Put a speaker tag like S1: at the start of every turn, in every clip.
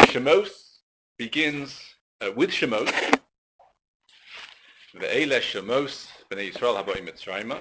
S1: Shemos begins with Shemos. Ve'ele Shemos b'nei Yisrael haboim Mitzrayma.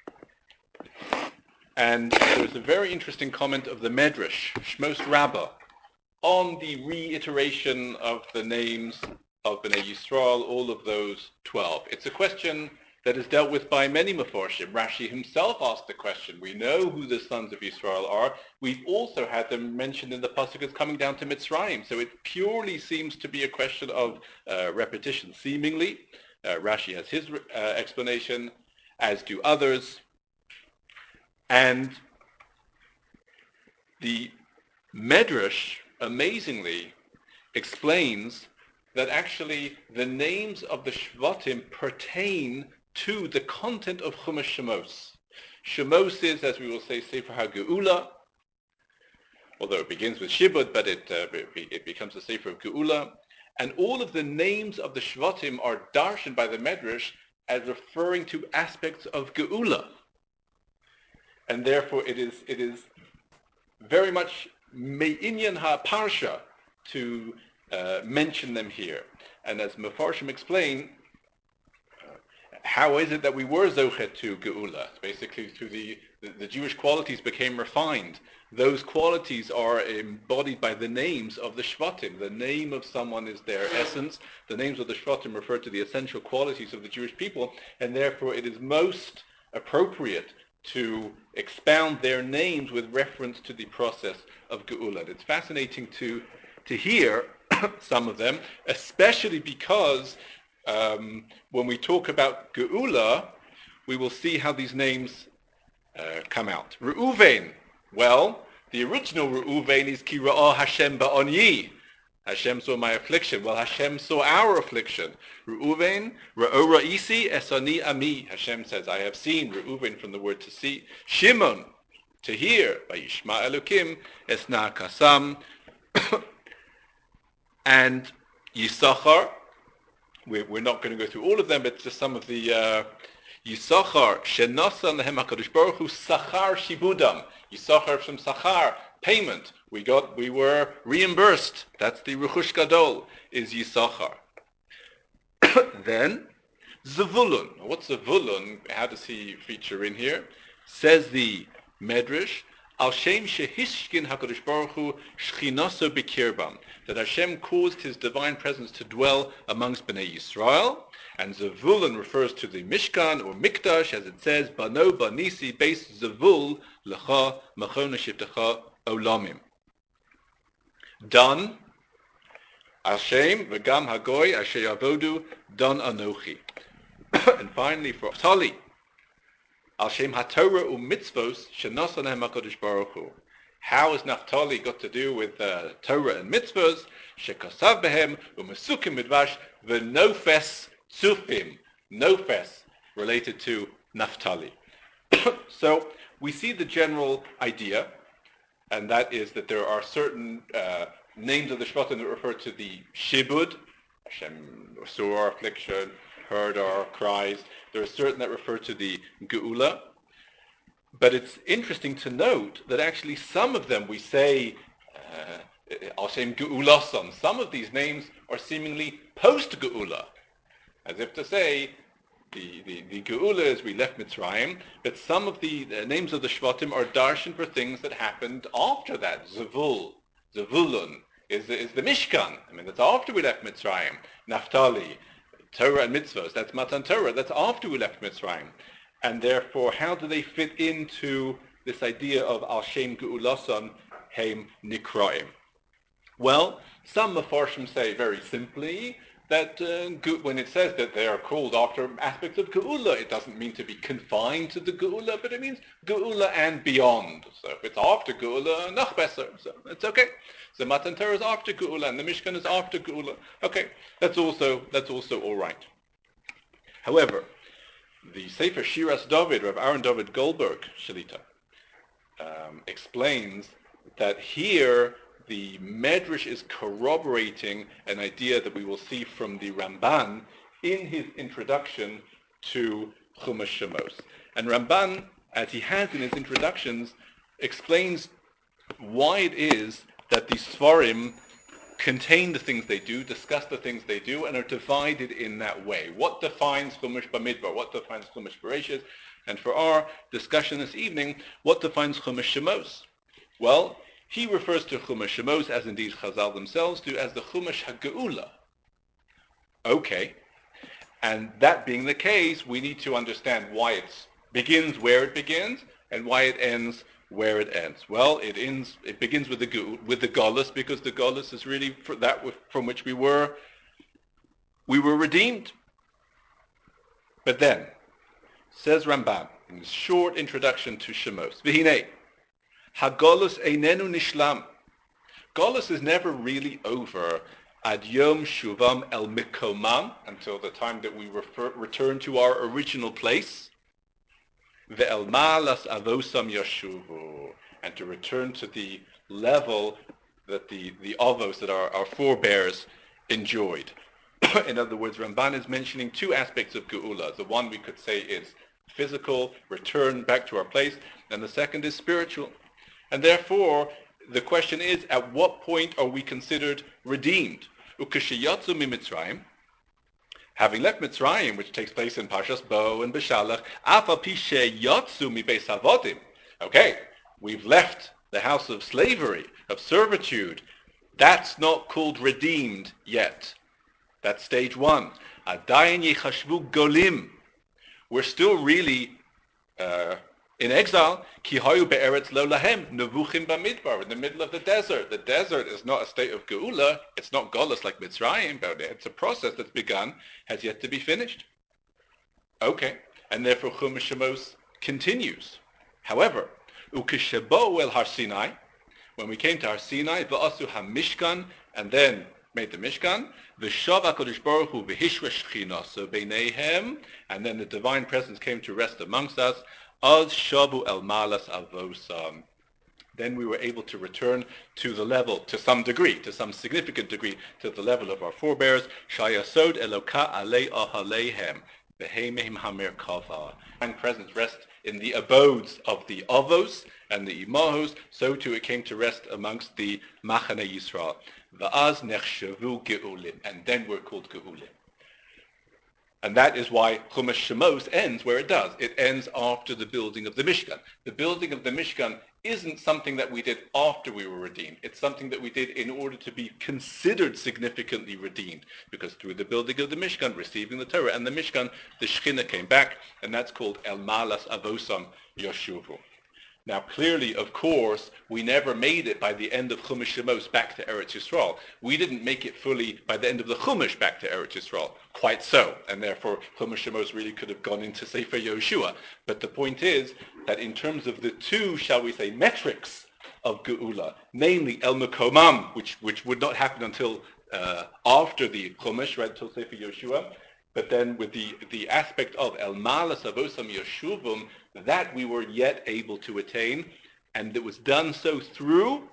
S1: And there's a very interesting comment of the Medrash, Shmos Rabbah, on the reiteration of the names of Bnei Yisrael, all of those 12. It's a question that is dealt with by many Meforshim. Rashi himself asked the question. We know who the sons of Yisrael are. We've also had them mentioned in the pasuk as coming down to Mitzrayim. So it purely seems to be a question of repetition, seemingly. Rashi has his explanation, as do others. And the Medrash, amazingly, explains that actually the names of the Shvatim pertain to the content of Chumash Shemos. Shemos is, as we will say, Sefer HaGeula, although it begins with Shibud, but it becomes a Sefer of Geula. And all of the names of the Shvatim are darshan by the Medrash as referring to aspects of Geula. And therefore it is very much me'inyan ha'parsha to mention them here. And as Mefarshim explain, how is it that we were zochet to Geula? Basically, through the Jewish qualities became refined. Those qualities are embodied by the names of the Shvatim. The name of someone is their essence. The names of the Shvatim refer to the essential qualities of the Jewish people, and therefore it is most appropriate to expound their names with reference to the process of Geula. And it's fascinating to hear some of them, especially because when we talk about Geula, we will see how these names come out. Reuven, well, the original Reuven is Ki Ra'ah Hashem Ba'onyi. Hashem saw my affliction. Well, Hashem saw our affliction. Reuven, Ra'o Ra'isi Esani Ami. Hashem says, I have seen. Reuven from the word to see. Shimon, to hear. Vayishma Elokim Esna Kasam. And Yisachar, we're not going to go through all of them, but just some of the Yisachar, Shenasan Lehem HaKadosh Baruch Hu Sachar Shibudam. Yisachar from Sachar, payment. We were reimbursed. That's the Rechush Gadol, is Yisachar. Then, Zavulun. What's Zavulun? How does he feature in here? Says the Medrash, Al Shem Shehishkin HaKadosh Baruch Hu Shchinaso B'kirbam, that Hashem caused His divine presence to dwell amongst Bnei Yisrael, and Zavulun refers to the Mishkan or Mikdash, as it says, Bano Banisi Beis Zavul Lecha Machona Shivtecha Olamim. Dan Hashem V'gam Hagoy Asher Yavodu Dan Anochi. And finally for Tali, Al Shem HaTorah u'mitzvos shenasan lehem HaKadosh Baruch Hu. How has Naphtali got to do with Torah and mitzvos? Shekasav behem u'mesukim midvash v'nofes tzufim. Nofes, related to Naphtali. So we see the general idea, and that is that there are certain names of the Shvatim that refer to the Shibud. Hashem saw our affliction, heard our cries. There are certain that refer to the Geula. But it's interesting to note that actually some of them we say, Hashem Geulason. Some of these names are seemingly post-Geula. As if to say, the Geula is we left Mitzrayim, but some of the names of the Shvatim are darshan for things that happened after that. Zavulun is the Mishkan. I mean, that's after we left Mitzrayim. Naphtali, Torah and mitzvahs, that's Matan Torah, that's after we left Mitzrayim. And therefore, how do they fit into this idea of Al Shem Geulason Heim Nikraim? Well, some Mefarshim say very simply that when it says that they are called after aspects of Geula, it doesn't mean to be confined to the Geula, but it means Geula and beyond. So if it's after Geula, noch besser, so it's okay. So Matan Torah is after Geula, and the Mishkan is after Geula. Okay, that's also all right. However, the Sefer Shiras David, Rav Aaron David Goldberg, Shalita, explains that here the Medrash is corroborating an idea that we will see from the Ramban in his introduction to Chumash Shemos. And Ramban, as he has in his introductions, explains why it is that the Sfarim contain the things they do, discuss the things they do, and are divided in that way. What defines Chumash Bamidbar? What defines Chumash Bereshis? And for our discussion this evening, what defines Chumash Shemos? Well, he refers to Chumash Shemos, as indeed Chazal themselves do, as the Chumash HaGeula. Okay, and that being the case, we need to understand why it begins where it begins and why it ends where it ends. Well, it begins with the Golus, because the Golus is really for that from which we were redeemed. But then, says Ramban in his short introduction to Shemos, V'hinei, HaGolus einenu nishlam. Golus is never really over ad yom shuvam el mikomam, until the time that we return to our original place. Ve'el malas avosam yashuvu, and to return to the level that the avos, that our forebears enjoyed. In other words, Ramban is mentioning two aspects of Geula. The one we could say is physical, return back to our place, and the second is spiritual. And therefore, the question is, at what point are we considered redeemed? Ukeshiyatzu miMitzrayim, having left Mitzrayim, which takes place in Parshas Bo and Beshalach, Afa Pishe Yatsu mi Beis Avodim. Okay, we've left the house of slavery, of servitude. That's not called redeemed yet. That's stage one. Adayin yechashvu golim. We're still really in exile. Ki hayu be'eretz lo lahem nevuchim bamidbar, in the middle of the desert. The desert is not a state of geula. It's not golus like Mitzrayim, but it's a process that's begun, has yet to be finished. Okay, and therefore Chumash Shemos continues. However, ukeshebo el Har Sinai, when we came to Har Sinai, va'asu hamishkan, and then made the Mishkan, v'shav HaKadosh Baruch Hu v'hishra shchinaso beineihem, and then the divine presence came to rest amongst us. Az shabu el malas avosam. Then we were able to return to the level, to some degree, to some significant degree, to the level of our forebears. Shayasod eloka alei ahaleihem v'heimehim hamer kava. And presence rest in the abodes of the avos and the imahos. So too it came to rest amongst the Machane Yisrael. Va'az nechshavu geulim, and then we're called geulim. And that is why Chumash Shemos ends where it does. It ends after the building of the Mishkan. The building of the Mishkan isn't something that we did after we were redeemed. It's something that we did in order to be considered significantly redeemed. Because through the building of the Mishkan, receiving the Torah and the Mishkan, the Shekhinah came back, and that's called El Malas Avosam Yoshuvu. Now clearly, of course, we never made it by the end of Chumash Shemos back to Eretz Yisrael. We didn't make it fully by the end of the Chumash back to Eretz Yisrael. Quite so. And therefore, Chumash Shemos really could have gone into Sefer Yoshua. But the point is that in terms of the two, shall we say, metrics of Geula, namely El Mekomam, which would not happen until after the Chumash, right, until Sefer Yoshua, but then with the aspect of El Malas Avosam Yoshuvum, that we were yet able to attain, and it was done so through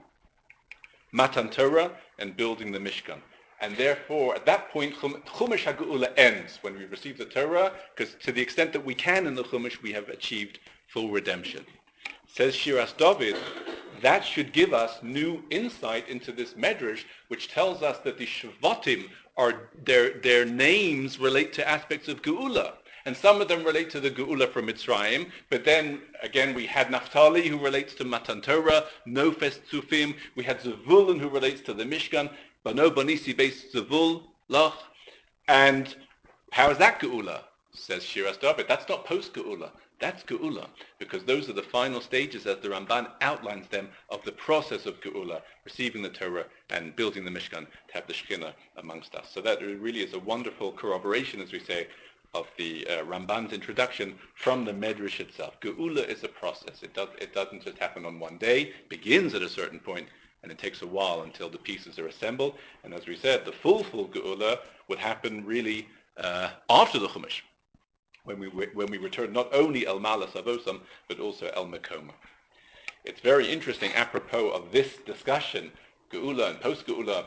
S1: Matan Torah and building the Mishkan. And therefore, at that point, Chumash HaGeula ends when we receive the Torah, because to the extent that we can in the Chumash, we have achieved full redemption. Says Shiras David, that should give us new insight into this Medrash, which tells us that the Shvatim are their names relate to aspects of Geula. And some of them relate to the Geula from Mitzrayim, but then again we had Naphtali who relates to Matan Torah, Nofes Tzufim, we had Zevulun who relates to the Mishkan, Bano Banisi Beis Zevul Lach, and how is that Geula? Says Shiras David, that's not post-Geula, that's Geula, because those are the final stages as the Ramban outlines them of the process of Geula, receiving the Torah and building the Mishkan to have the Shekhinah amongst us. So that really is a wonderful corroboration, as we say, of the Ramban's introduction from the Medrash itself. Geula is a process. It doesn't just happen on one day, begins at a certain point, and it takes a while until the pieces are assembled. And as we said, the full Geula would happen really after the Chumash, when we return not only El Malas Avosam, but also El Mekoma. It's very interesting, apropos of this discussion, Geula and post-Geula,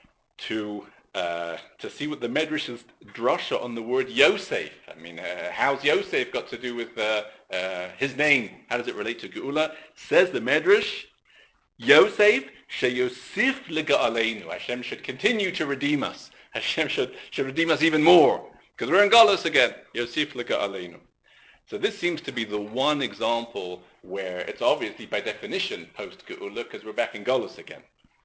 S1: to see what the Medrash's drasha on the word Yosef. I mean, how's Yosef got to do with his name? How does it relate to Geula? Says the Medrash, Yosef Sheyosif lega'aleinu. Hashem should continue to redeem us. Hashem should redeem us even more. Because we're in Galus again. Yosif lega'aleinu. So this seems to be the one example where it's obviously by definition post-Geula, because we're back in Galus again.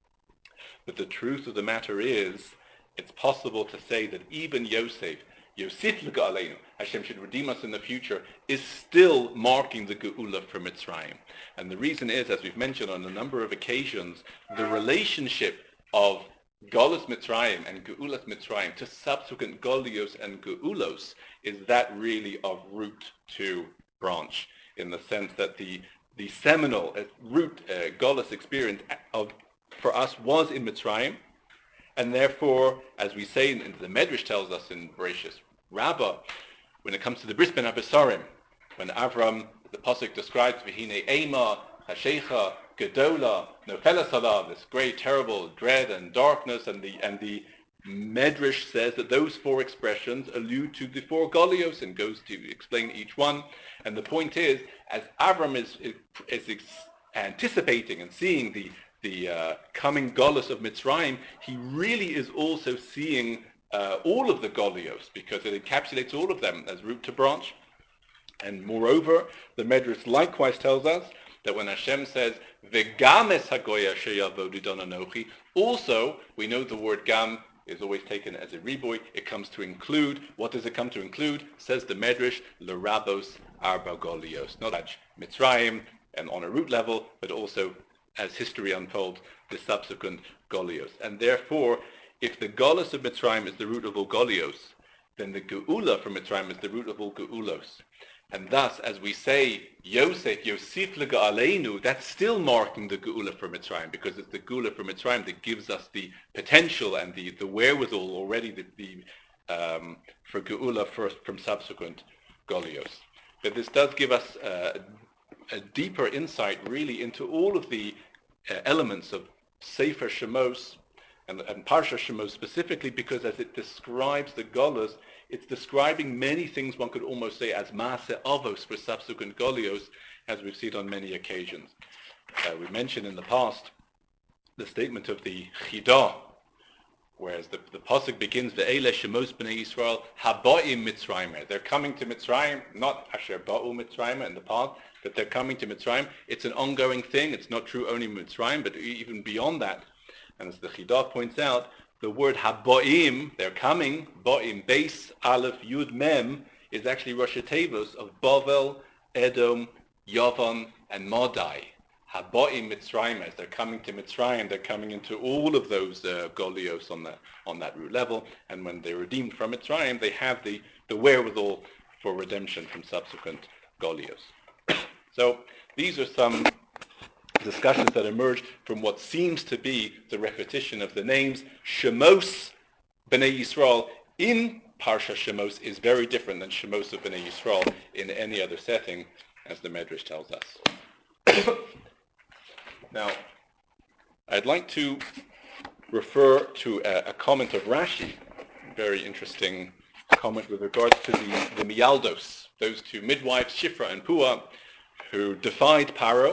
S1: But the truth of the matter is, it's possible to say that even Yosef Lega'aleinu, Hashem should redeem us in the future, is still marking the Geula from Mitzrayim. And the reason is, as we've mentioned on a number of occasions, the relationship of Galus Mitzrayim and Geulas Mitzrayim to subsequent Golios and Geulos is that really of root to branch, in the sense that the seminal root Galus experience for us was in Mitzrayim, and therefore, as we say, and the Medrash tells us in Bereshis Rabbah, when it comes to the Bris Ben HaBesarim, when Avram, the Pasuk describes V'hinei Eima, Hashecha, Gedola, Nofelas Halav, this great, terrible dread and darkness, and the Medrash says that those four expressions allude to the four Golios and goes to explain each one. And the point is, as Avram is anticipating and seeing the coming Golus of Mitzrayim, he really is also seeing all of the Golios, because it encapsulates all of them as root to branch. And moreover, the Medrash likewise tells us that when Hashem says, V'gam es hagoya sheyavodu don anochi, also, we know the word gam is always taken as a riboy. It comes to include. What does it come to include? Says the Medrash, L'rabos arba Golios. Not just Mitzrayim and on a root level, but also, as history unfolds, the subsequent Golios. And therefore, if the Golus of Mitzrayim is the root of all Golios, then the Geula from Mitzrayim is the root of all Geulos. And thus, as we say, Yosef, Yosif lega'aleinu, that's still marking the Geula from Mitzrayim, because it's the Geula from Mitzrayim that gives us the potential and the wherewithal already for Geula from subsequent Golios. But this does give us a deeper insight really into all of the elements of Sefer Shemos and Parsha Shemos specifically, because as it describes the Golos, it's describing many things one could almost say as Maaseh Avos for subsequent Golios, as we've seen on many occasions. We mentioned in the past the statement of the Chidah, whereas the pasuk begins, Ve'ele Shemos B'nei Yisrael Haboim Mitzrayim. They're coming to Mitzrayim, not Asher Ba'u Mitzrayim in the past, but they're coming to Mitzrayim. It's an ongoing thing. It's not true only in Mitzrayim, but even beyond that. And as the Chidah points out, the word Haboim, they're coming, Boim, Beis, Aleph, Yud, Mem, is actually Rosh Tevos of Bavel, Edom, Yavan, and Madai. Haboim Mitzrayim, as they're coming to Mitzrayim, they're coming into all of those Golios on that root level, and when they're redeemed from Mitzrayim, they have the wherewithal for redemption from subsequent Golios. So these are some discussions that emerge from what seems to be the repetition of the names. Shemos B'nai Yisrael in Parsha Shemos is very different than Shemos of B'nai Yisrael in any other setting, as the Medrash tells us. Now, I'd like to refer to a comment of Rashi, a very interesting comment with regards to the Mialdos, those two midwives, Shifra and Puah, who defied Paro,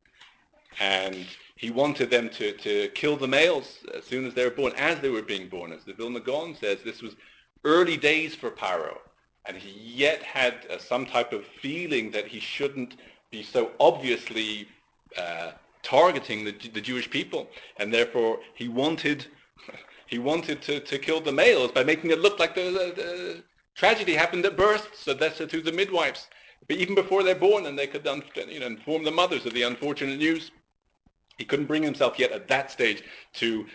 S1: and he wanted them to kill the males as soon as they were born, as they were being born. As the Vilna Gaon says, this was early days for Paro, and he yet had some type of feeling that he shouldn't be so obviously targeting the Jewish people, and therefore he wanted to kill the males by making it look like the tragedy happened at birth, so that's through the midwives. But even before they're born, and they could inform the mothers of the unfortunate news. He couldn't bring himself yet at that stage to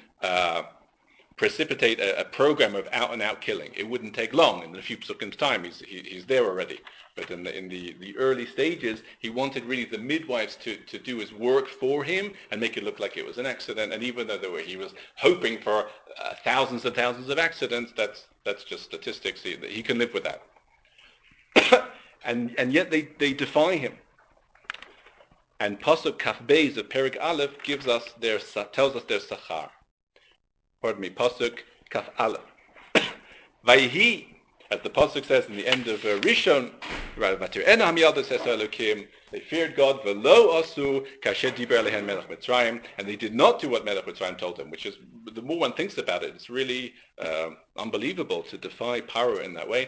S1: precipitate a program of out-and-out killing. It wouldn't take long. In a few psukim's time, he's there already. But in the early stages, he wanted really the midwives to do his work for him and make it look like it was an accident. And even though he was hoping for thousands and thousands of accidents, that's just statistics. He can live with that. and yet they defy him. And Pasuk Kaf Beis of Perik Aleph tells us their sachar. Pardon me, Pasuk Kaf Aleph. Vayhi, as the Pasuk says in the end of Rishon, They feared God, v'lo asu kasher diber lehen melech Mitzrayim, and they did not do what Melech Mitzrayim told them, which is, the more one thinks about it, it's really unbelievable to defy Paro in that way.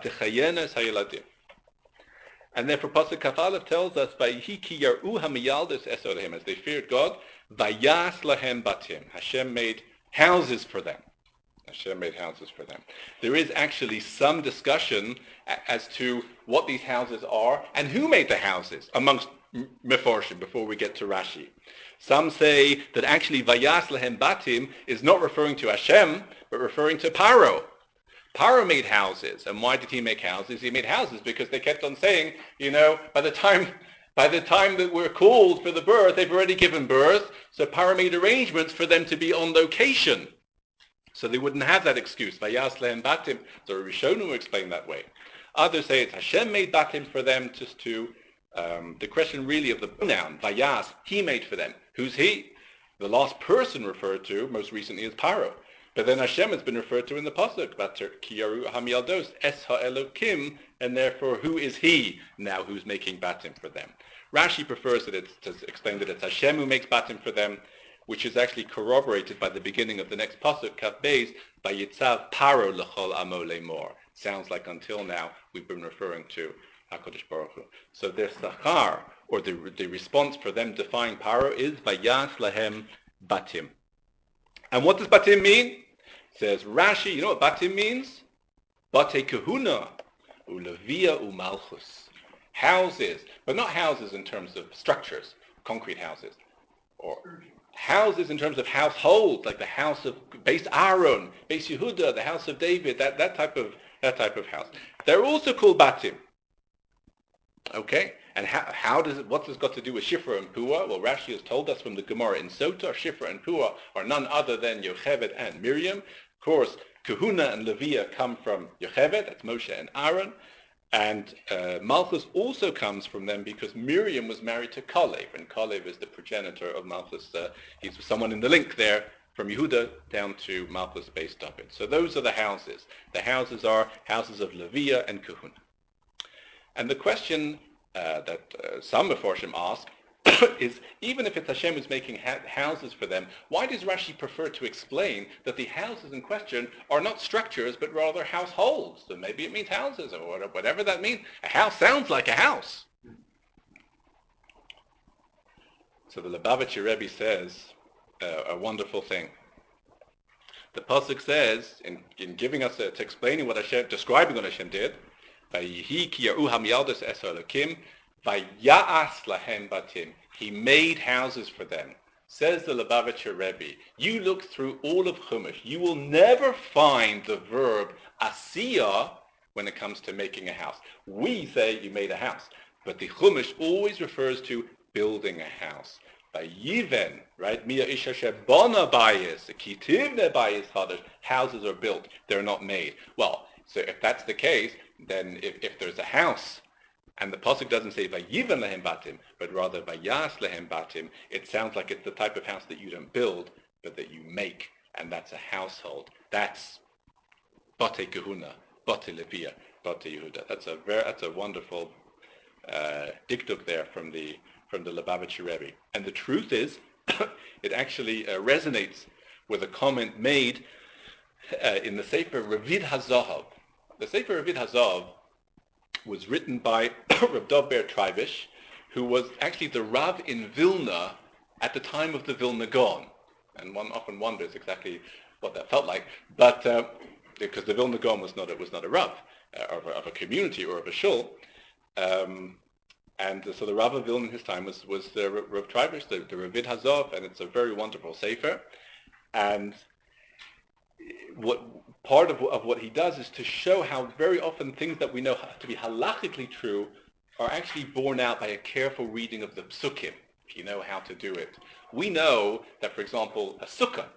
S1: And therefore Pasuk Kaf Aleph tells us, Vayihi ki yaru hamiyaldes es olehem, as they feared God, vayas lahem batim. Hashem made houses for them. Hashem made houses for them. There is actually some discussion as to what these houses are and who made the houses amongst Meforshim before we get to Rashi. Some say that actually Vayas Lehem Batim is not referring to Hashem, but referring to Paro. Paro made houses. And why did he make houses? He made houses because they kept on saying, by the time that we're called for the birth, they've already given birth, so Paro made arrangements for them to be on location. So they wouldn't have that excuse. Vayas lehem batim. So Rishonim will explain that way. Others say it's Hashem made batim for them, just to, the question really of the pronoun, Vayas, he made for them. Who's he? The last person referred to, most recently, is Paro. But then Hashem has been referred to in the Pasuk, Ki yaru hamiyaldos, es ha'elokim, and therefore who is he now who's making batim for them? Rashi prefers to explain that it's Hashem who makes batim for them, which is actually corroborated by the beginning of the next pasuk, Kaf Beis, by Yitzav Paro l'chol amo lemor. Sounds like until now we've been referring to HaKadosh Baruch Hu. So their sachar, or the response for them defying Paro, is Vayas lahem batim. And what does batim mean? Says Rashi, you know what batim means? Bate kahuna, ulavia umalchus. Houses, but not houses in terms of structures, concrete houses, or houses in terms of household, like the house of Beis Aaron, Beis Yehuda, the house of David, that type of house. They're also called batim. Okay, and what's this got to do with Shifra and Puah? Well, Rashi has told us from the Gemara in Sota, Shifra and Puah are none other than Yocheved and Miriam. Of course, Kahuna and Leviah come from Yocheved, that's Moshe and Aaron. And Malchus also comes from them because Miriam was married to Kalev, and Kalev is the progenitor of Malchus. He's someone in the link there from Yehuda down to Malchus based David. So those are the houses. The houses are houses of Leviah and Kahuna. And the question that some Meforshim ask is, even if it's Hashem who's making houses for them, why does Rashi prefer to explain that the houses in question are not structures, but rather households? So maybe it means houses, or whatever that means. A house sounds like a house. So the Lubavitcher Rebbe says a wonderful thing. The pasuk says, in giving us, to explaining what Hashem, describing what Hashem did, Vayihi ki yaru hamiyaldos es ha'elokim, vaya'as lahem batim. He made houses for them. Says the Lubavitcher Rebbe, you look through all of Chumash, you will never find the verb asiyah when it comes to making a house. We say you made a house, but the Chumash always refers to building a house. Vayiven, right? Mia isha shebana bayis, kitivne bayis chadash. Houses are built, they're not made. Well, so if that's the case, then if there's a house, and the pasuk doesn't say vayiven lehem batim, but rather vayas lehem batim, it sounds like it's the type of house that you don't build, but that you make, and that's a household. That's bate kahuna, bate leviah, bate Yehuda. That's a wonderful diktuk there from the Lubavitcher Rebbe. And the truth is, it actually resonates with a comment made in the Sefer Ravid HaZahav. The Sefer Ravid HaZahav was written by Rav Dov Ber Treibish, who was actually the Rav in Vilna at the time of the Vilna Gaon. And one often wonders exactly what that felt like, but because the Vilna Gaon was not a Rav of a community or of a shul. And so the Rav of Vilna in his time was the Rav Treibish, the Ravid HaZahav, and it's a very wonderful sefer. And part of what he does is to show how very often things that we know to be halachically true are actually borne out by a careful reading of the psukim, if you know how to do it. We know that, for example, a sukkah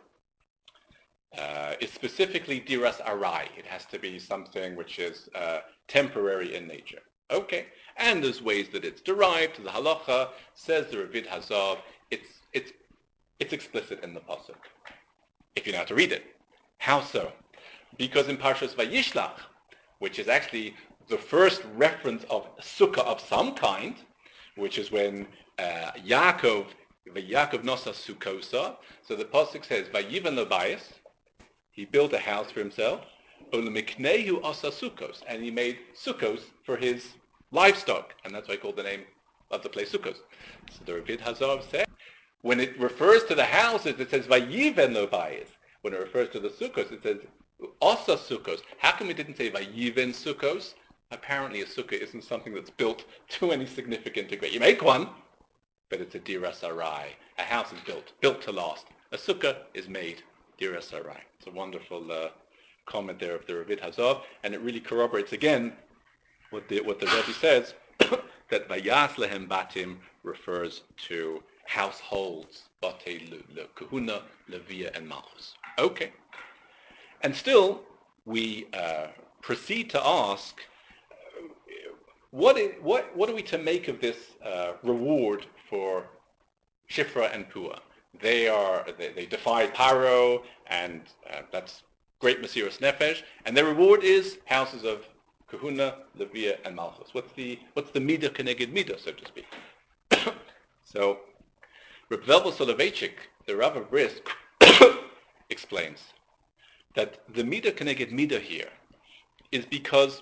S1: is specifically diras arai. It has to be something which is temporary in nature. Okay, and there's ways that it's derived. The halacha says the Ravid HaZahav. It's explicit in the pasuk, if you know how to read it. How so? Because in Parshas Vayishlach, which is actually the first reference of sukkah of some kind, which is when Yaakov nosa sukkosa. So the pasuk says, "Vayivan lobayis," he built a house for himself. Ulemiknehu asa sukkos, and he made sukkos for his livestock, and that's why I called the name of the place sukkos. So the Ravid Hazar said, when it refers to the houses, it says "Vayiven lobayis." When it refers to the sukkos, it says "asa sukkos." How come it didn't say "Vayiven sukkos"? Apparently, a sukkah isn't something that's built to any significant degree. You make one, but it's a dira sarai. A house is built to last. A sukkah is made dira sarai. It's a wonderful comment there of the Ravid Hazar, and it really corroborates again what the Rebbe says, that vayas lehem batim refers to households, batei kahuna, levia, and malchus. Okay, and still we proceed to ask, what are we to make of this reward for Shifra and Pua? They defied Paro, and that's great Mesiras Nefesh, and their reward is houses of Kahuna, Levia, and Malchus. What's the midah keneged midah, so to speak? So Reb Velvel Soloveitchik, the Rav of Brisk, explains that the midah keneged midah here is because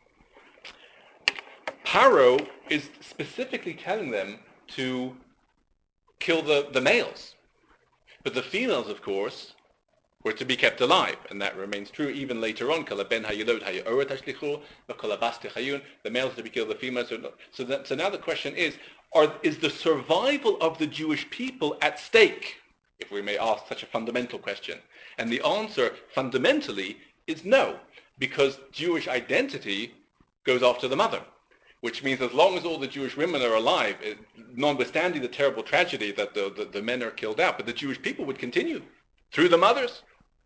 S1: Paro is specifically telling them to kill the males. But the females, of course, were to be kept alive, and that remains true even later on. The males are to be killed, the females are not. So now the question is the survival of the Jewish people at stake, if we may ask such a fundamental question? And the answer, fundamentally, is no, because Jewish identity goes after the mother, which means as long as all the Jewish women are alive, notwithstanding the terrible tragedy that the men are killed out, but the Jewish people would continue through the mothers.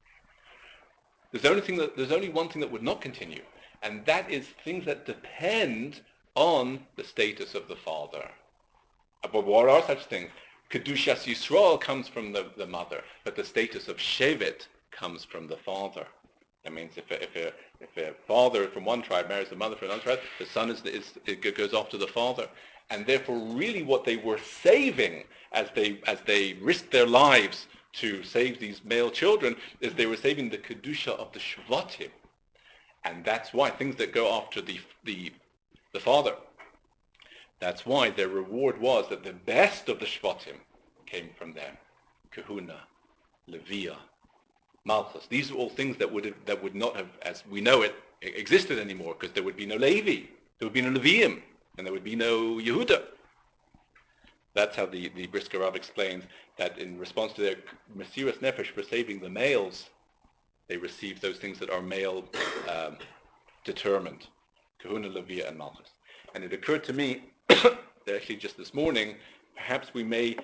S1: There's only one thing that would not continue, and that is things that depend on the status of the father. But what are such things? Kedushas Yisrael comes from the mother, but the status of Shevet comes from the father. That means if a father from one tribe marries a mother from another tribe, the son goes after the father, and therefore, really, what they were saving as they risked their lives to save these male children is they were saving the kedusha of the shvatim, and that's why things that go after the father. That's why their reward was that the best of the shvatim came from them: Kahuna, Levia, Malchus. These are all things that would not have, as we know it, existed anymore, because there would be no Levi, there would be no Leviim, and there would be no Yehuda. That's how the Brisker Rav explains that in response to their Mesiras Nefesh for saving the males, they received those things that are male determined: Kahuna, Levia, and Malchus. And it occurred to me that actually just this morning, perhaps we may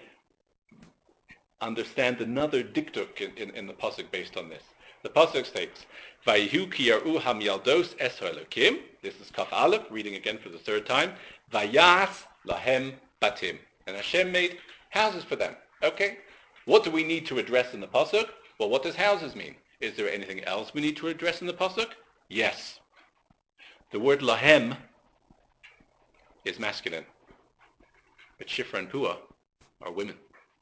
S1: understand another diktuk in the pasuk based on this. The pasuk states, "Vayihu ki yaru hamyaldos es ha'elokim." This is Kaf Aleph, reading again for the third time. "Vayas lahem batim," and Hashem made houses for them. Okay, what do we need to address in the pasuk? Well, what does houses mean? Is there anything else we need to address in the pasuk? Yes. The word lahem is masculine, but Shifra and Pua are women.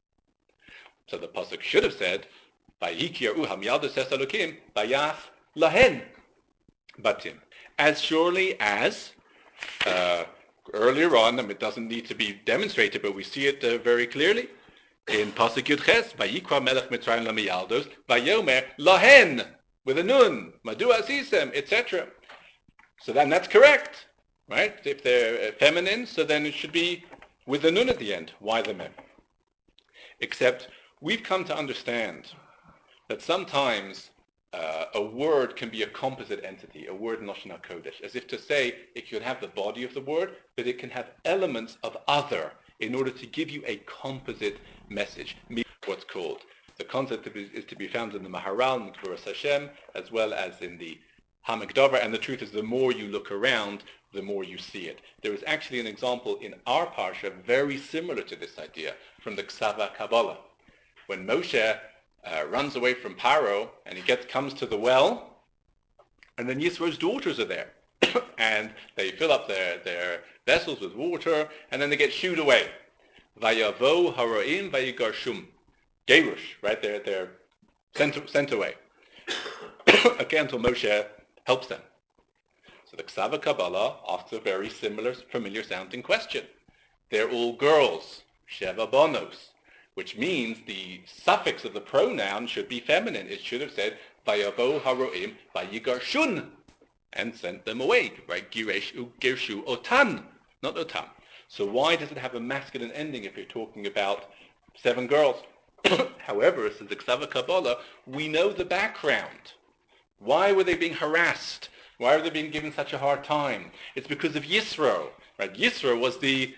S1: So the pasuk should have said, "Vayikyaru hamyaldos es elokim vayas lahen batim," as surely as earlier on, and it doesn't need to be demonstrated, but we see it very clearly in pasuk Yud Ches, "Vayikra melech Mitzrayim lamiyaldos vayomer lahen," with a nun, "Madu azisem," etc. So then that's correct, right? If they're feminine, so then it should be with the nun at the end. Why the men? Except we've come to understand that sometimes a word can be a composite entity, a word in Lashon HaKodesh, as if to say it can have the body of the word, but it can have elements of other in order to give you a composite message. What's called. The concept is to be found in the Maharal, Mikvuras Hashem, as well as in the Hamikdavar, and the truth is the more you look around, the more you see it. There is actually an example in our Parsha very similar to this idea from the Ksava Kabbalah. When Moshe runs away from Paro and he comes to the well, and then Yisro's daughters are there. and they fill up their vessels with water, and then they get shooed away. Vayavo haroim vayigarshum. Gerush, right? They're sent away. Again, until Moshe helps them. So the Ksava Kabbalah asks a very similar, familiar sounding question. They're all girls, Sheva Bonos, which means the suffix of the pronoun should be feminine. It should have said, Vayavo haroim vayigarshun, and sent them away, right? Giresh girshu otan, not otam. So why does it have a masculine ending if you're talking about 7 girls? However, since the Ksava Kabbalah, we know the background. Why were they being harassed? Why were they being given such a hard time? It's because of Yisro, right? Yisro was the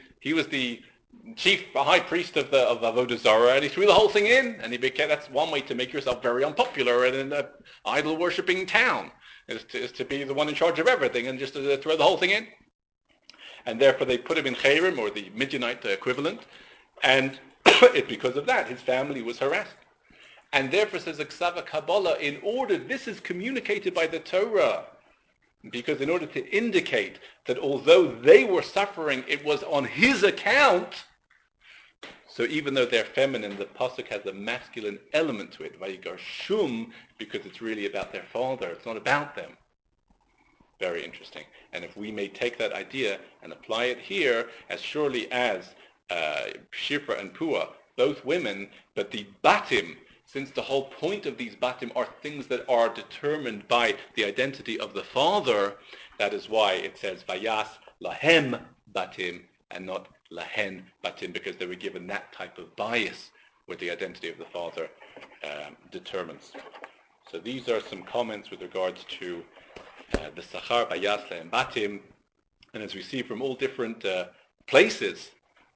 S1: chief high priest of Avodah Zarah, and he threw the whole thing in, and that's one way to make yourself very unpopular in an idol worshipping town, is to be the one in charge of everything and just to throw the whole thing in. And therefore they put him in Cherem, or the Midianite equivalent, and it's because of that his family was harassed. And therefore, says the Ksava Kabbalah, this is communicated by the Torah, because in order to indicate that although they were suffering, it was on his account. So even though they're feminine, the pasuk has a masculine element to it, Vayigarshum, because it's really about their father. It's not about them. Very interesting. And if we may take that idea and apply it here, as surely as Shifra and Pua, both women, but the Batim, since the whole point of these Batim are things that are determined by the identity of the father, that is why it says Vayas Lahem Batim and not Lahen Batim, because they were given that type of bias where the identity of the father determines. So these are some comments with regards to the Sachar Vayas Lahem Batim, and as we see from all different places,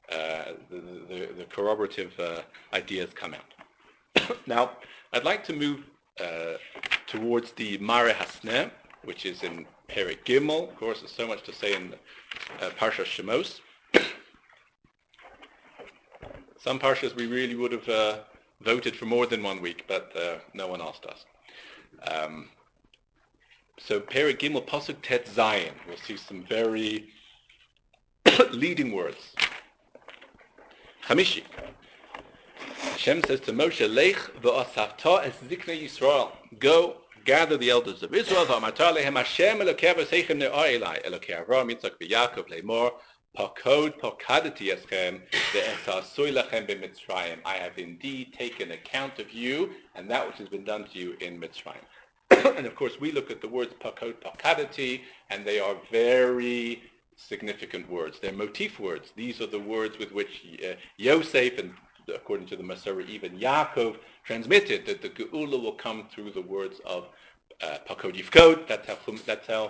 S1: the corroborative ideas come out. Now, I'd like to move towards the Mare Hasneh, which is in Perek Gimel. Of course, there's so much to say in Parsha Shemos. Some Parshas we really would have voted for more than 1 week, but no one asked us. So Perek Gimel, Pasuk Tet Zayin. We'll see some very leading words. Chamishi. Hashem says to Moshe, Lech v'asavta es ziknei Yisrael. Go, gather the elders of Israel, v'amarta lehem Hashem elokei v'seichem ne'or elai, elokei Avraham, Yitzchak, v'Yaakov, le'mor, pakod pakadati eschem, ve'esasui lachem b'Mitzrayim. I have indeed taken account of you, and that which has been done to you in Mitzrayim. And of course, we look at the words pakod pakadati, and they are very significant words. They're motif words. These are the words with which Yosef, and according to the Masorah, even Yaakov transmitted that the Geula will come through the words of Pakod Yifkod. That's how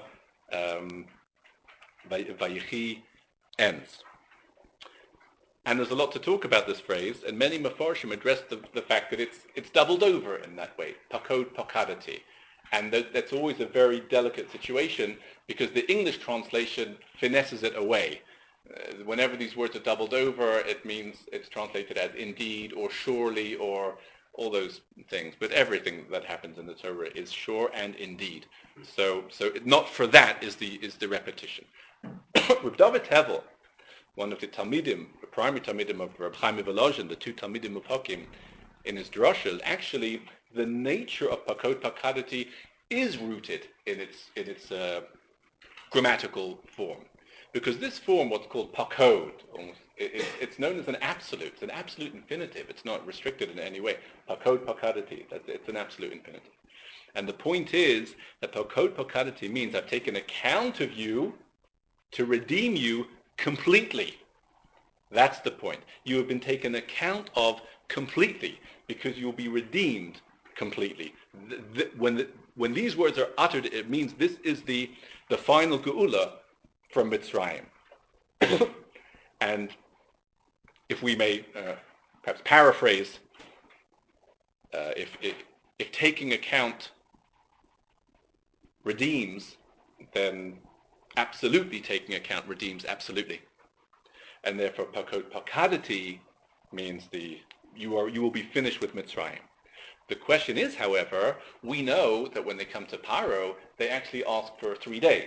S1: Vayichi ends. And there's a lot to talk about this phrase, and many Mefarshim address the fact that it's doubled over in that way, Pakod Pakadati. And that's always a very delicate situation, because the English translation finesses it away. Whenever these words are doubled over, it means it's translated as indeed or surely or all those things. But everything that happens in the Torah is sure and indeed. So not for that is the repetition. With David Hevel, one of the Talmidim, the primary Talmidim of Reb Chaim Volozhin, the 2 Talmidim of Hakim, in his drashas, actually the nature of Pakod Pakadati is rooted in its grammatical form. Because this form, what's called pakod, it's known as an absolute. It's an absolute infinitive. It's not restricted in any way. Pakod pakadati, it's an absolute infinitive. And the point is that pakod pakadati means I've taken account of you to redeem you completely. That's the point. You have been taken account of completely, because you will be redeemed completely. When these words are uttered, it means this is the final geula from Mitzrayim. And if we may perhaps paraphrase, if taking account redeems, then absolutely taking account redeems absolutely. And therefore Pakod Pakadati means you will be finished with Mitzrayim. The question is, however, we know that when they come to Paro, they actually ask for 3 days.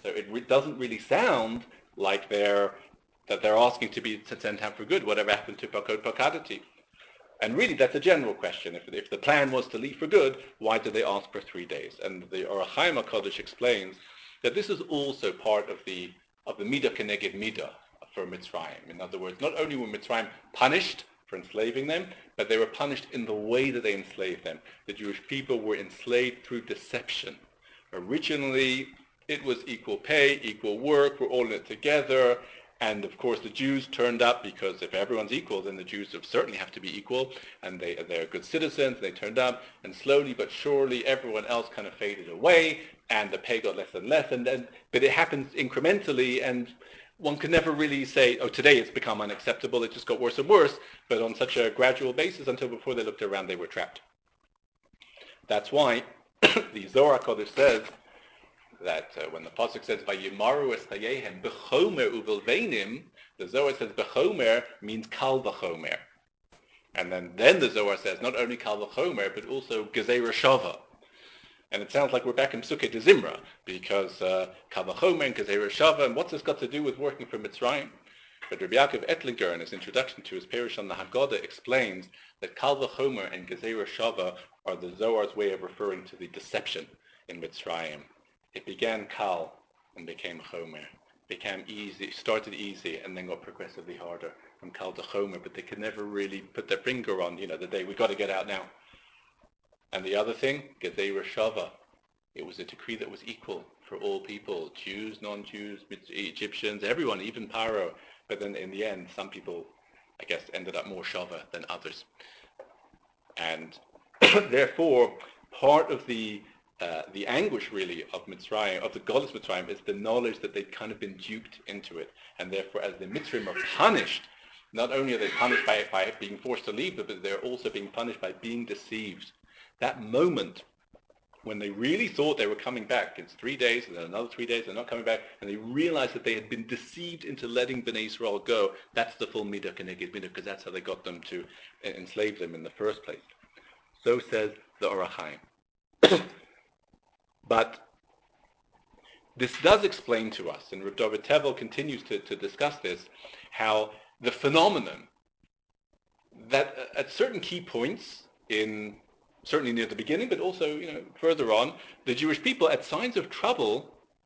S1: So it doesn't really sound like they're asking to be sent out for good. Whatever happened to Pakod Pakadati? And really, that's a general question. If the plan was to leave for good, why did they ask for 3 days? And the Or HaChaim HaKadosh explains that this is also part of the Midah Keneged Midah for Mitzrayim. In other words, not only were Mitzrayim punished for enslaving them, but they were punished in the way that they enslaved them. The Jewish people were enslaved through deception. Originally, it was equal pay, equal work, we're all in it together. And of course, the Jews turned up because if everyone's equal, then the Jews certainly have to be equal, and they're good citizens. They turned up, and slowly but surely, everyone else kind of faded away, and the pay got less and less. But it happens incrementally, and one can never really say, oh, today it's become unacceptable. It just got worse and worse. But on such a gradual basis, until before they looked around, they were trapped. That's why the Zohar Kodesh says that when the pasuk says "Vayimaru es chayehem b'chomer uvilveinim," the Zohar says "b'chomer" means kal v'chomer, and then the Zohar says not only kal v'chomer but also gezerah shava, and it sounds like we're back in Psukei de Zimra because kal v'chomer and gezerah shava, and what's this got to do with working for Mitzrayim? But Rabbi Yaakov Ettlinger, in his introduction to his Perush on the Haggadah, explains that kal v'chomer and gezerah shava are the Zohar's way of referring to the deception in Mitzrayim. It began kal and became chomer. Became easy, started easy, and then got progressively harder from kal to chomer. But they could never really put their finger on, the day we got to get out now. And the other thing, gezerah shava. It was a decree that was equal for all people, Jews, non-Jews, Egyptians, everyone, even Paro. But then in the end, some people, I guess, ended up more shava than others. And therefore, part of the anguish really of Mitzrayim, of the Golus Mitzrayim, is the knowledge that they'd kind of been duped into it. And therefore, as the Mitzrayim are punished, not only are they punished by being forced to leave, but they're also being punished by being deceived. That moment when they really thought they were coming back, it's 3 days, and then another 3 days, they're not coming back, and they realized that they had been deceived into letting Bnei Israel go, that's the full Midah Keneged Midah, because that's how they got them to enslave them in the first place. So says the Or HaChaim. But this does explain to us, and Rav David Tevel continues to discuss this, how the phenomenon that at certain key points, certainly near the beginning, but also further on, the Jewish people at signs of trouble,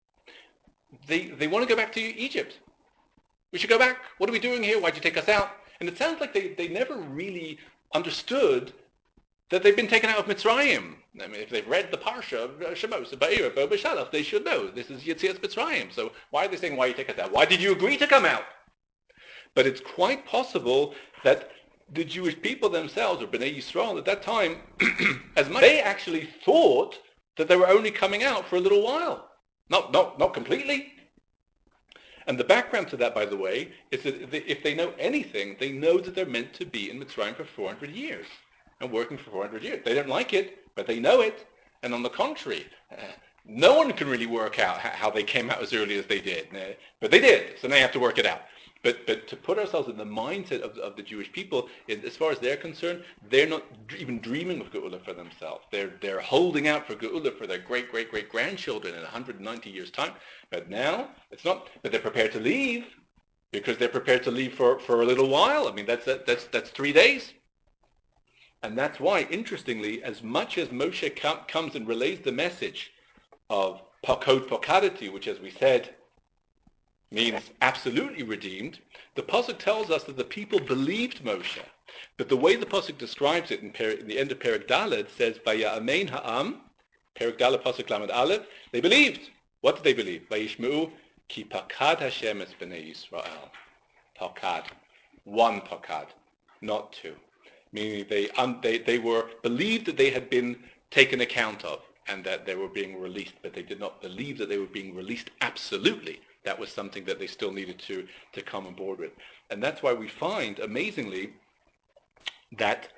S1: they want to go back to Egypt. We should go back. What are we doing here? Why'd you take us out? And it sounds like they never really understood that they've been taken out of Mitzrayim. I mean, if they've read the Parsha of Shemos, Ba'ir, Bo B'Shalach, they should know this is Yetzias Mitzrayim. So why are they saying, why you take us out? Why did you agree to come out? But it's quite possible that the Jewish people themselves, or Bnei Yisrael at that time, as much they actually thought that they were only coming out for a little while. Not completely. And the background to that, by the way, is that if they know anything, they know that they're meant to be in Mitzrayim for 400 years. And working for 400 years. They don't like it, but they know it. And on the contrary, no one can really work out how they came out as early as they did. But they did, so now you have to work it out. But to put ourselves in the mindset of the Jewish people, as far as they're concerned, they're not even dreaming of Geula for themselves. They're holding out for Geula for their great-great-great-grandchildren in 190 years' time. But now, it's not. But they're prepared to leave, because they're prepared to leave for a little while. I mean, that's 3 days. And that's why, interestingly, as much as Moshe comes and relays the message of Pakod Pakadati, which, as we said, means absolutely redeemed, the pasuk tells us that the people believed Moshe. But the way the pasuk describes it in the end of Perek Daled says, "Vaya'amein ha'am," Perek Daled pasuk lamed aleph, they believed. What did they believe? Vayishmeu ki pakad Hashem es b'nei Yisrael. Pakad, one pakad, not two. Meaning they were believed that they had been taken account of and that they were being released, but they did not believe that they were being released absolutely. That was something that they still needed to come on board with. And that's why we find, amazingly, that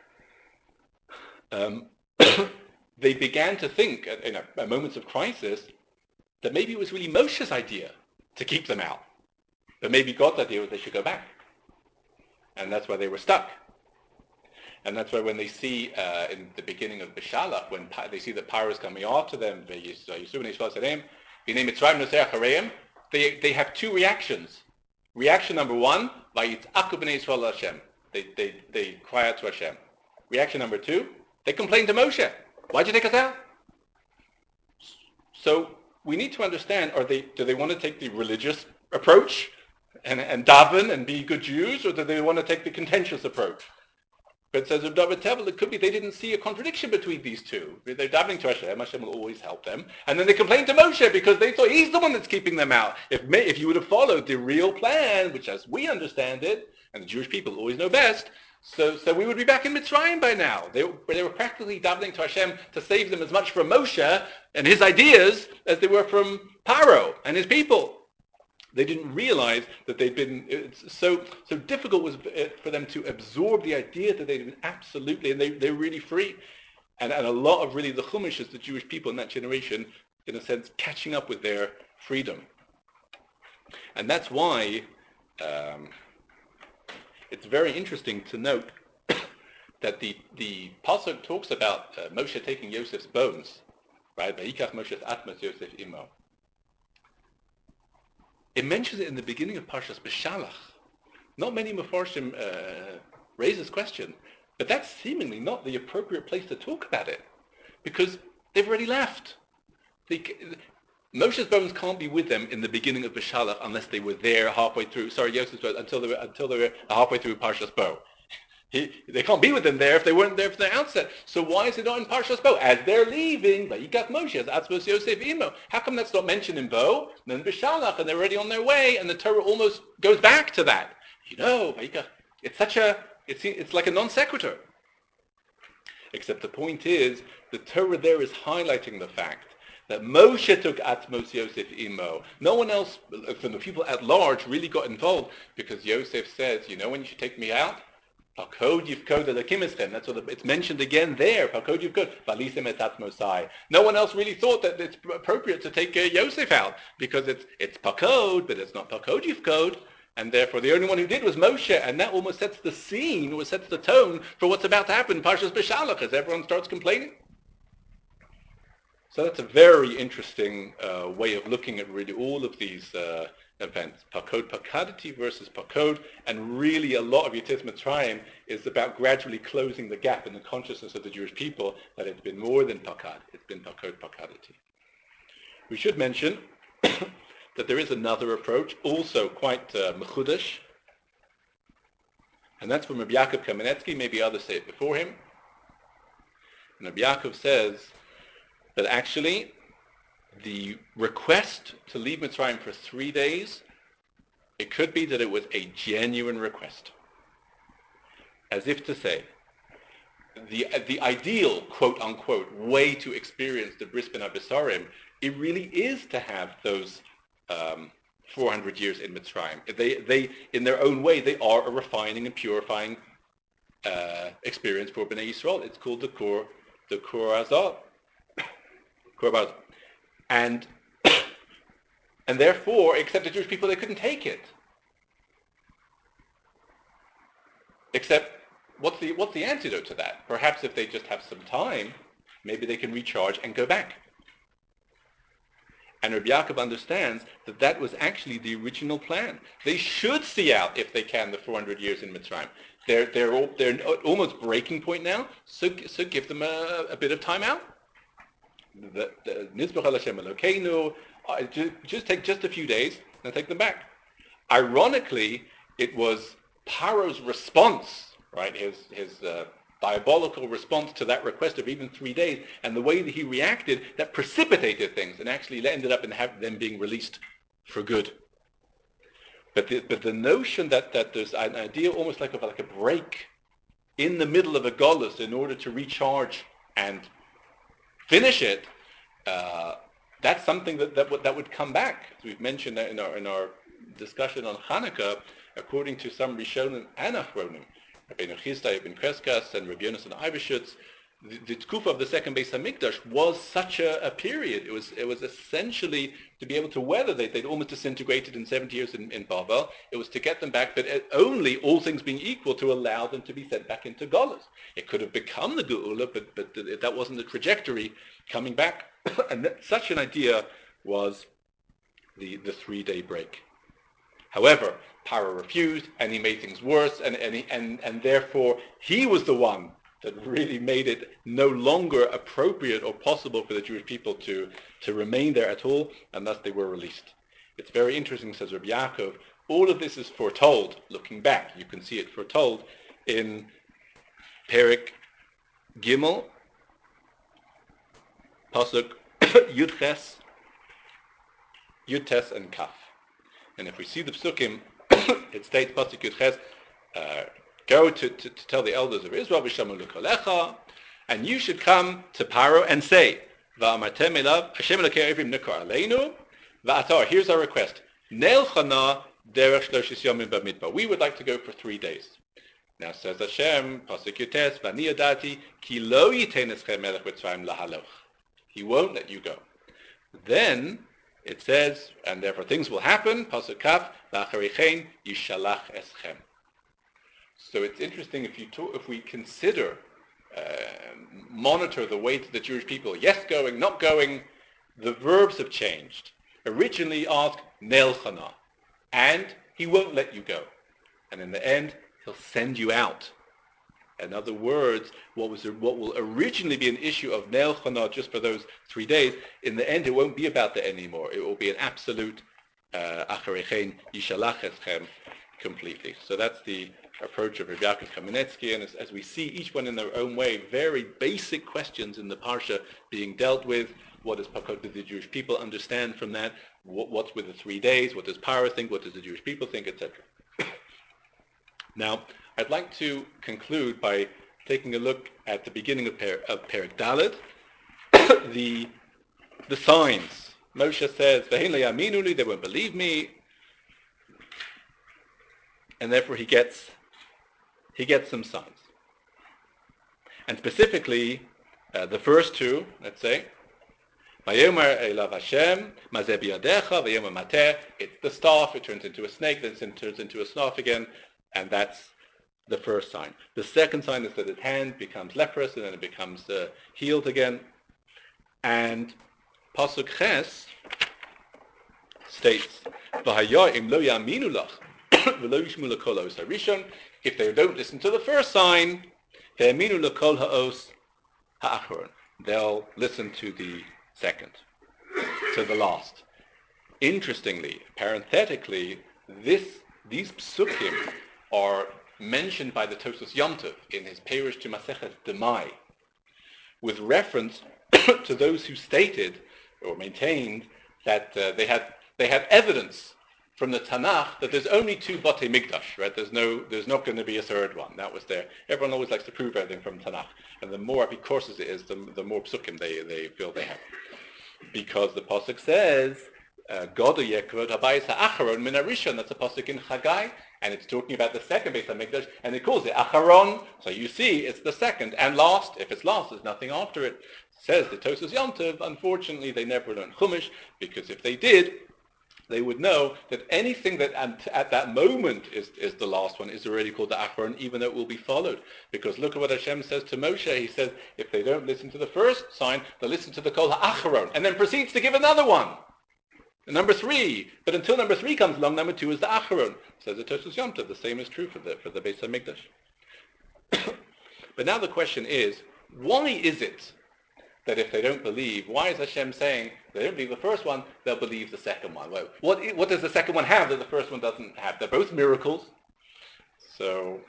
S1: they began to think, at moments of crisis, that maybe it was really Moshe's idea to keep them out. But maybe God's idea was they should go back. And that's why they were stuck. And that's why when they see in the beginning of Beshalach, when they see that Paro is coming after them, they have two reactions. Reaction number one, they cry out to Hashem. Reaction number two, they complain to Moshe. Why'd you take us out? So we need to understand, do they want to take the religious approach and daven and be good Jews, or do they want to take the contentious approach? But says of David Tevel, it could be they didn't see a contradiction between these two. They're davening to Hashem. Hashem will always help them. And then they complain to Moshe because they thought he's the one that's keeping them out. If you would have followed the real plan, which as we understand it, and the Jewish people always know best, so we would be back in Mitzrayim by now. They were practically davening to Hashem to save them as much from Moshe and his ideas as they were from Paro and his people. They didn't realize that they'd been, so difficult was it for them to absorb the idea that they'd been absolutely, and they're really free. And a lot of really the Chumash is the Jewish people in that generation, in a sense, catching up with their freedom. And that's why it's very interesting to note that the Pasuk talks about Moshe taking Yosef's bones, right? Vayikach Moshe atmas Yosef imo. It mentions it in the beginning of Parshas Beshalach. Not many Mefarshim raise this question, but that's seemingly not the appropriate place to talk about it, because they've already left. Moshe's bones can't be with them in the beginning of Beshalach unless they were there halfway through. Yosef's bones until they were halfway through Parshas Bo. They can't be with them there if they weren't there from the outset. So why is it not in Parshas Bo? As they're leaving, Vayikach Moshe, as Atzmos Yosef Imo. How come that's not mentioned in Bo? And then B'Shalach, and they're already on their way, and the Torah almost goes back to that. Vayikach, it's like a non sequitur. Except the point is, the Torah there is highlighting the fact that Moshe took Atzmos Yosef Imo. No one else, from the people at large, really got involved, because Yosef says, when you should take me out? Pakod Yivkod Elokim. That's what it's mentioned again there. Pakod Yivkod Valisem et Atmosai. No one else really thought that it's appropriate to take Yosef out, because it's Pakod, but it's not Pakod Yivkod, and therefore the only one who did was Moshe, and that almost sets the scene, or sets the tone for what's about to happen in Parshas Beshalach, as everyone starts complaining. So that's a very interesting way of looking at really all of these events. Pakod Pakadati versus Pakod, and really a lot of Yetzias Mitzrayim is about gradually closing the gap in the consciousness of the Jewish people that it's been more than Pakad, it's been Pakod Pakadati. We should mention that there is another approach, also quite mechudash, and that's from Rabbi Yaakov Kamenetsky. Maybe others say it before him. And Rabbi Yaakov says that actually the request to leave Mitzrayim for 3 days, it could be that it was a genuine request. As if to say, the ideal, quote unquote, way to experience the Bris Ben Abisarim, it really is to have those 400 years in Mitzrayim. They, in their own way, they are a refining and purifying experience for Bnei Yisrael. It's called the Kor Azal. And therefore, except the Jewish people, they couldn't take it. Except, what's the antidote to that? Perhaps if they just have some time, maybe they can recharge and go back. And Rabbi Yaakov understands that that was actually the original plan. They should see out, if they can, the 400 years in Mitzrayim. They're almost breaking point now, so give them a bit of time out. The Nizbach Hashem Elokeinu, just take just a few days and take them back. Ironically, it was Paro's response, right? His diabolical response to that request of even 3 days, and the way that he reacted, that precipitated things and actually ended up in them being released for good. But the notion that there's an idea almost like a break in the middle of a golus in order to recharge and finish it, that's something that would come back. As we've mentioned that in our discussion on Hanukkah, according to some Rishonim and Achronim, Rabbi Chisda ibn Kreskas and Rabbi Yonasan Eibeshutz, the Tkufa of the second Beis Hamikdash was such a period. It was essentially to be able to weather. They'd almost disintegrated in 70 years in Bavel. It was to get them back, but only, all things being equal, to allow them to be sent back into Golus. It could have become the Geula, but that wasn't the trajectory coming back. And such an idea was the 3-day break. However, Paro refused, and he made things worse, and therefore he was the one that really made it no longer appropriate or possible for the Jewish people to remain there at all, and thus they were released. It's very interesting, says Rabbi Yaakov, all of this is foretold, looking back, you can see it foretold in Perek Gimel, Pasuk Yudches, Yudtes and Kaf. And if we see the Psukim, it states, Pasuk Yudches, go to tell the elders of Israel, V'shamu l'kolecha, and you should come to Paro and say, V'amartem elav, Hashem elokei Eivrim nikar aleinu, v'atar, here's our request, Neil chana derech shloshis yomim b'midbar. We would like to go for 3 days. Now says Hashem, Pasuk Yutes, V'ani yadati, ki lo yitein eschem melech b'tzvayim lahaloch. He won't let you go. Then it says, and therefore things will happen, Pasuk Kaf, V'acharichein yishalach eschem. So it's interesting if we consider, monitor the weight of the Jewish people, yes going, not going, the verbs have changed. Originally asked, Neil chana, and he won't let you go. And in the end, he'll send you out. In other words, what will originally be an issue of Neil chana just for those 3 days, in the end it won't be about that anymore. It will be an absolute Acharechein Yishalach Eschem completely. So that's the approach of Rabbi Yaakov Kamenetsky, and as we see each one in their own way, very basic questions in the Parsha being dealt with. What does Pakot, the Jewish people understand from that? What's with the 3 days? What does Paro think? What does the Jewish people think, etc.? Now, I'd like to conclude by taking a look at the beginning of Perek Dalet, the signs. Moshe says, "V'hein lo yaminu li," they won't believe me, and therefore he gets some signs. And specifically, the first two, let's say, Vayomer elav Hashem, mazeh biyadecha, vayomer mateh, it's the staff, it turns into a snake, then it turns into a staff again, and that's the first sign. The second sign is that his hand becomes leprous, and then it becomes healed again. And Pasuk Ches states, V'hayoim lo yaminu lach, v'lo yishmu l'kol ha'os harishon, if they don't listen to the first sign, ve'aminu l'kol ha'os ha'acharon, they'll listen to the second, to the last. Interestingly, parenthetically, these psukim are mentioned by the Tosfos Yom Tov in his Perush to Maseches Demai, with reference to those who stated or maintained that they had evidence from the Tanakh that there's only 2 Batei Mikdash, right? There's not going to be a third one. That was there. Everyone always likes to prove everything from Tanakh, and the more apikourses it is, the more psukim they feel they have, because the pasuk says, "Godu yekvod habayis ha'acharon min harishon." That's a pasuk in Chagai, and it's talking about the second Beis Hamikdash, and it calls it Acharon. So you see, it's the second and last. If it's last, there's nothing after it. Says the Tosfos Yom Tov, unfortunately, they never learned Chumash, because if they did, they would know that anything that at that moment is the last one is already called the Acharon, even though it will be followed. Because look at what Hashem says to Moshe. He says, if they don't listen to the first sign, they'll listen to the Kol HaAcharon, and then proceeds to give another one. Number 3, but until number 3 comes along, number 2 is the Acharon. Says the Tosfos Yom Tov. The same is true for the Beis Hamikdash. But now the question is, why is it that if they don't believe, why is Hashem saying they don't believe the first one, they'll believe the second one? Well, what does the second one have that the first one doesn't have? They're both miracles. So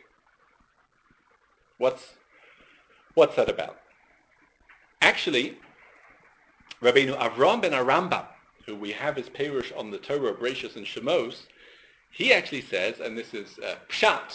S1: what's that about? Actually, Rabbeinu Avram ben Arambam, who we have his Perush on the Torah, Bereshis and Shemos, he actually says, and this is Pshat,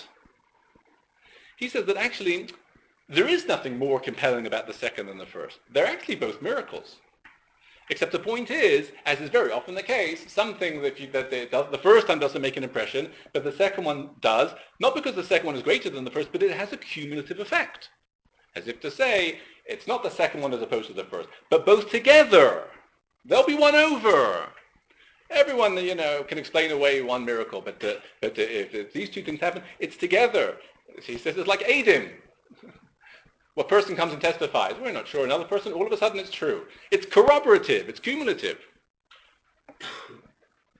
S1: he says that actually there is nothing more compelling about the second than the first. They're actually both miracles. Except the point is, as is very often the case, something that the first time doesn't make an impression, but the second one does, not because the second one is greater than the first, but it has a cumulative effect. As if to say, it's not the second one as opposed to the first, but both together. They'll be won over. Everyone, can explain away one miracle, but if these two things happen, it's together. He says it's like Eidim. One person comes and testifies. We're not sure. Another person, all of a sudden it's true. It's corroborative. It's cumulative.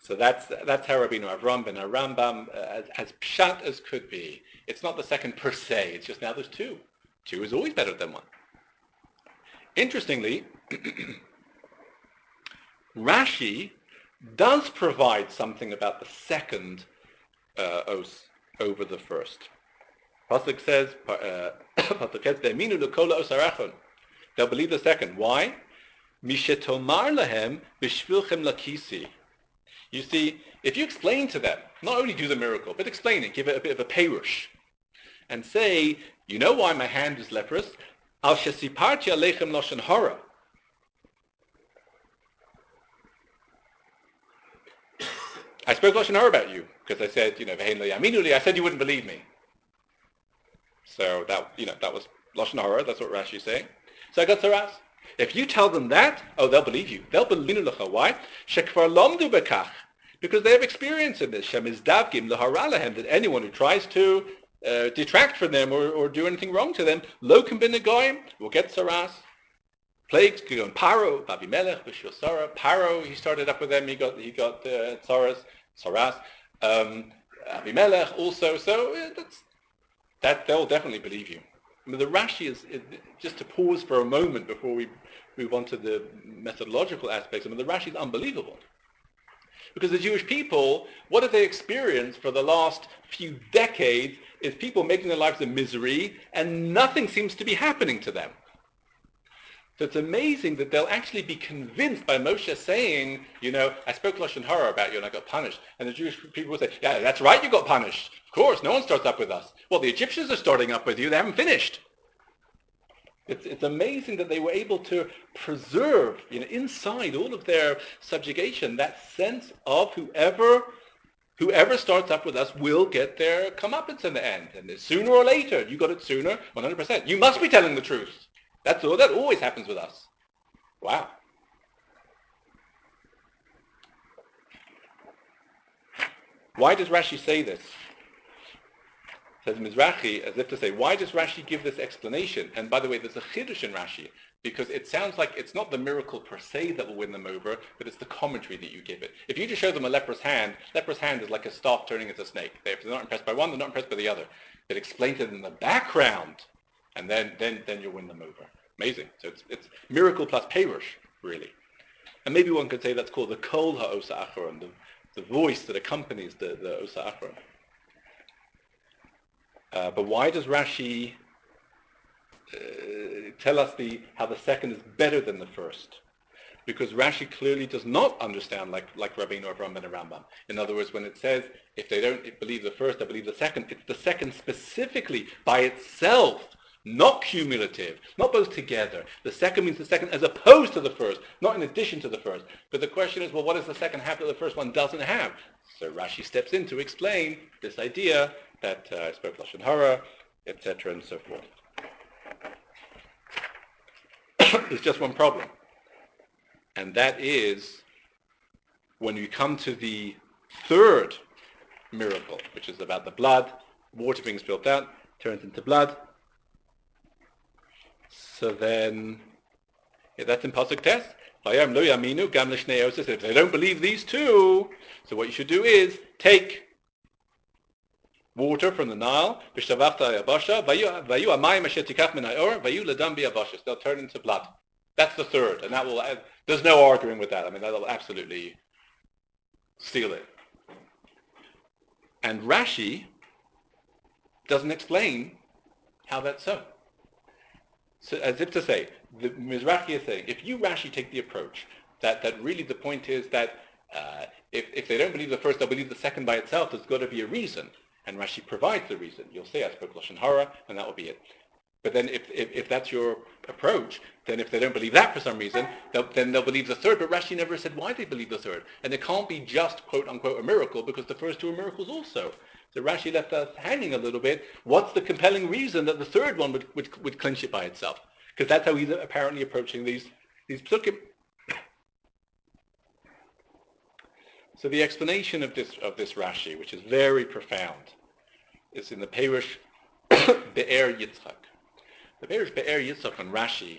S1: So that's how Rabbeinu Avram ben Rambam, as pshat as could be. It's not the second per se. It's just now there's two. Two is always better than one. Interestingly, Rashi does provide something about the second os over the first. Pasuk says, they'll believe the second. Why? Mishetomar lahem b'shvilchem lakisi. You see, if you explain to them, not only do the miracle, but explain it, give it a bit of a perush, and say, you know why my hand is leprous? Al shesiparti aleichem lashon hara. I spoke lashon hara about you because I said, v'hein lo yaminu li. I said you wouldn't believe me. So that was lashon hara. That's what Rashi is saying. So I got saras. If you tell them that, they'll believe you. They'll believe you. Why? Shekvar lomdu bekach. Because they have experience in this. Shemizdavgim lahara lahem, that anyone who tries to detract from them or do anything wrong to them, lo kan bin goyim, will get saras. Plagues could go on Paro, Abimelech, B'Shusara. Paro, he started up with them. He got saras. Abimelech also. So that they'll definitely believe you. I mean, the Rashi is just to pause for a moment before we move on to the methodological aspects. I mean, the Rashi is unbelievable. Because the Jewish people, what have they experienced for the last few decades is people making their lives a misery and nothing seems to be happening to them. So it's amazing that they'll actually be convinced by Moshe saying, I spoke lashon hara about you and I got punished. And the Jewish people will say, yeah, that's right, you got punished. Of course, no one starts up with us. Well, the Egyptians are starting up with you. They haven't finished. It's amazing that they were able to preserve, inside all of their subjugation, that sense of whoever starts up with us will get their comeuppance in the end. And sooner or later, you got it sooner, 100%. You must be telling the truth. That always happens with us. Wow. Why does Rashi say this? Says Mizrahi, as if to say, why does Rashi give this explanation? And by the way, there's a chiddush in Rashi, because it sounds like it's not the miracle per se that will win them over, but it's the commentary that you give it. If you just show them a leper's hand is like a staff turning into a snake. If they're not impressed by one, they're not impressed by the other. But explain to them the background, and then you'll win them over. Amazing. So it's miracle plus perush, really. And maybe one could say that's called the kol ha'osa acharon, the voice that accompanies the osa acharon. But why does Rashi tell us how the second is better than the first? Because Rashi clearly does not understand like Rabbeinu Avram ben Rambam. In other words, when it says, if they don't believe the first, they believe the second, it's the second specifically by itself, not cumulative, not both together. The second means the second as opposed to the first, not in addition to the first. But the question is, well, what does the second have that the first one doesn't have? So Rashi steps in to explain this idea that I spoke lashon hara, etc., and so forth. There's just one problem, and that is when you come to the third miracle, which is about the blood, water being spilled out, turns into blood. So then, that's in pasuk tes. If they don't believe these two, so what you should do is take water from the Nile, they'll turn into blood. That's the third, and there's no arguing with that. I mean, that'll absolutely seal it. And Rashi doesn't explain how that's so. So as if to say, the Mizrahi is saying, if you Rashi take the approach that really the point is that if they don't believe the first, they'll believe the second by itself, there's got to be a reason. And Rashi provides the reason. You'll say, I spoke lashon hara, and that will be it. But then if that's your approach, then if they don't believe that for some reason, then they'll believe the third. But Rashi never said why they believe the third. And it can't be just, quote unquote, a miracle, because the first two are miracles also. So Rashi left us hanging a little bit. What's the compelling reason that the third one would clinch it by itself? Because that's how he's apparently approaching these psukim. So the explanation of this Rashi, which is very profound, is in the Perush Be'er Yitzchak. The Perush Be'er Yitzchak on Rashi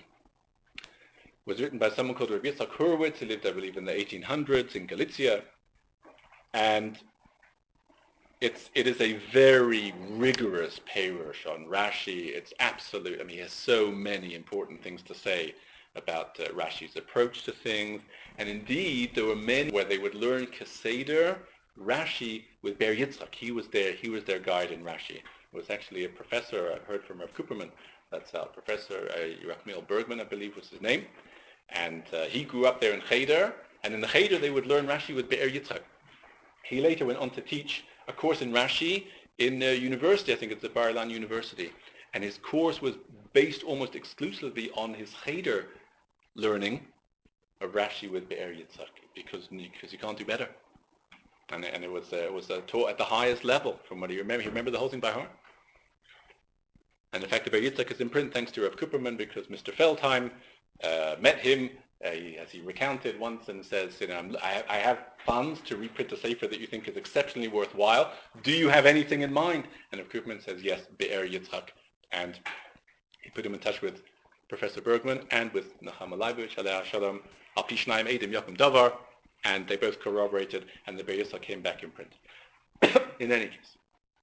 S1: was written by someone called Rabbi Yitzchak Hurwitz, who lived, I believe, in the 1800s in Galicia. And it is a very rigorous Perush on Rashi. It's absolute. I mean, he has so many important things to say about Rashi's approach to things. And indeed, there were many where they would learn Keseder Rashi with Ber Yitzchak. He was their guide in Rashi. It was actually a professor I heard from Rav Kuperman. That's Professor Yerachmiel Bergman, I believe was his name. And he grew up there in Cheder. And in the Cheder, they would learn Rashi with Ber Yitzchak. He later went on to teach a course in Rashi in university. I think it's the Bar Ilan University. And his course was based almost exclusively on his Cheder learning of Rashi with Be'er Yitzchak, because you can't do better. And it was taught at the highest level from what he remembered. He remembered the whole thing by heart. And in fact, the Be'er Yitzchak is in print thanks to Rav Kuperman, because Mr. Feldheim met him, as he recounted once, and says, I have funds to reprint a sefer that you think is exceptionally worthwhile. Do you have anything in mind? And Rav Kuperman says, yes, Be'er Yitzchak. And he put him in touch with Professor Bergman and with Nechama Leibovich, Alei Shalom, Al Pi Shnayim Eidim Yakum Davar, and they both corroborated, and the Be'er Yitzchak came back in print. In any case,